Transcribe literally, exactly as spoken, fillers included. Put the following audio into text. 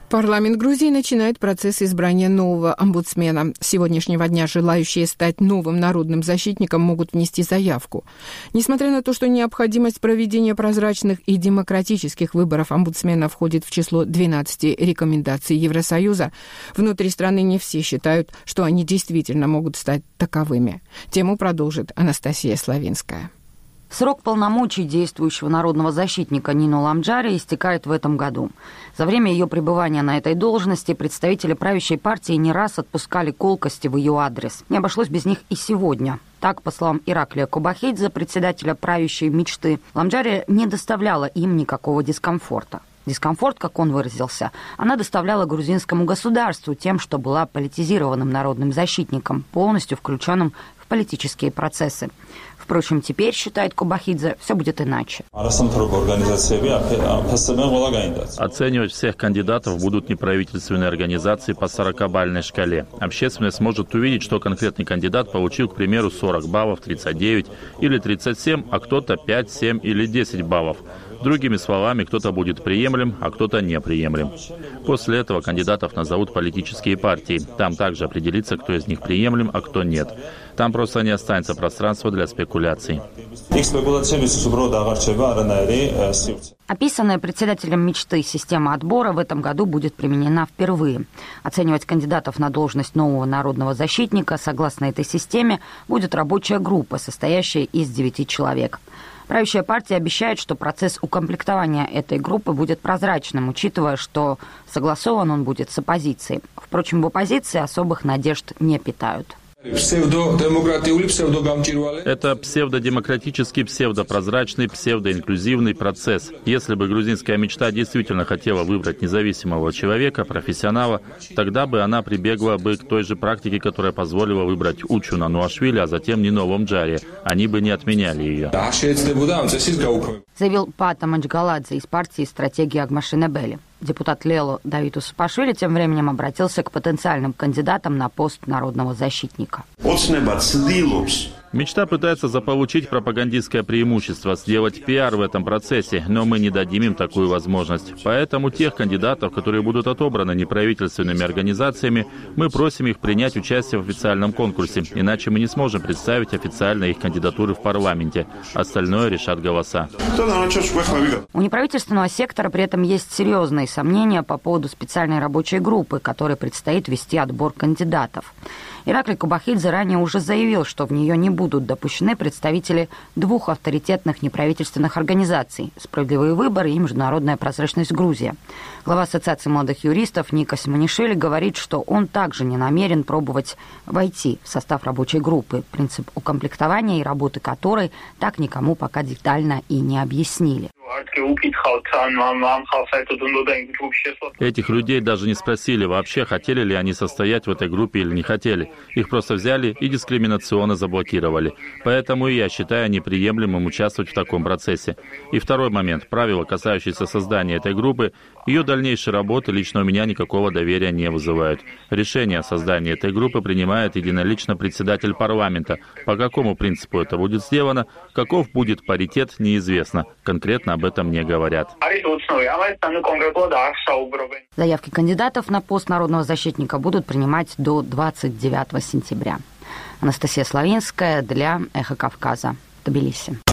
Парламент Грузии начинает процесс избрания нового омбудсмена. С сегодняшнего дня желающие стать новым народным защитником могут внести заявку. Несмотря на то, что необходимость проведения прозрачных и демократических выборов омбудсмена входит в число двенадцати рекомендаций Евросоюза, внутри страны не все считают, что они действительно могут стать таковыми. Тему продолжит Анастасия Славинская. Срок полномочий действующего народного защитника Нино Ламджари истекает в этом году. За время ее пребывания на этой должности представители правящей партии не раз отпускали колкости в ее адрес. Не обошлось без них и сегодня. Так, по словам Ираклия Кобахидзе, председателя правящей «Мечты», Ламджари не доставляла им никакого дискомфорта. Дискомфорт, как он выразился, она доставляла грузинскому государству тем, что была политизированным народным защитником, полностью включенным в политические процессы. Впрочем, теперь, считает Кобахидзе, все будет иначе. Оценивать всех кандидатов будут неправительственные организации по сорокабалльной шкале. Общественность сможет увидеть, что конкретный кандидат получил, к примеру, сорок баллов, тридцать девять или тридцать семь, а кто-то пять, семь или десять баллов. Другими словами, кто-то будет приемлем, а кто-то неприемлем. После этого кандидатов назовут политические партии. Там также определится, кто из них приемлем, а кто нет. Там просто не останется пространства для спекуляций. Описанная председателем «Мечты» система отбора в этом году будет применена впервые. Оценивать кандидатов на должность нового народного защитника согласно этой системе будет рабочая группа, состоящая из девяти человек. Правящая партия обещает, что процесс укомплектования этой группы будет прозрачным, учитывая, что согласован он будет с оппозицией. Впрочем, в оппозиции особых надежд не питают. Это псевдодемократический, псевдопрозрачный, псевдоинклюзивный процесс. Если бы грузинская мечта действительно хотела выбрать независимого человека, профессионала, тогда бы она прибегла бы к той же практике, которая позволила выбрать Учуна Нуашвили, а затем Нино Ламджари. Они бы не отменяли ее. Заявил Пата Маджгаладзе из партии «Стратегия Агмашинебели». Депутат Лело Давид Усупашвили тем временем обратился к потенциальным кандидатам на пост народного защитника. Мечта пытается заполучить пропагандистское преимущество, сделать пиар в этом процессе, но мы не дадим им такую возможность. Поэтому тех кандидатов, которые будут отобраны неправительственными организациями, мы просим их принять участие в официальном конкурсе, иначе мы не сможем представить официально их кандидатуры в парламенте. Остальное решат голоса. У неправительственного сектора при этом есть серьезные сомнения по поводу специальной рабочей группы, которой предстоит вести отбор кандидатов. Ираклий Кобахидзе ранее уже заявил, что в нее не будут допущены представители двух авторитетных неправительственных организаций «Справедливые выборы» и «Международная прозрачность Грузия». Глава Ассоциации молодых юристов Ника Симонишвили говорит, что он также не намерен пробовать войти в состав рабочей группы, принцип укомплектования и работы которой так никому пока детально и не объяснили. Этих людей даже не спросили вообще, хотели ли они состоять в этой группе или не хотели. Их просто взяли и дискриминационно заблокировали. Поэтому и я считаю неприемлемым участвовать в таком процессе. И второй момент. Правила, касающиеся создания этой группы, ее дальнейшей работы лично у меня никакого доверия не вызывают. Решение о создании этой группы принимает единолично председатель парламента. По какому принципу это будет сделано, каков будет паритет, неизвестно. Конкретно об этом не говорят. Заявки кандидатов на пост народного защитника будут принимать до двадцать девятого сентября. Анастасия Славинская для «Эхо Кавказа», Тбилиси.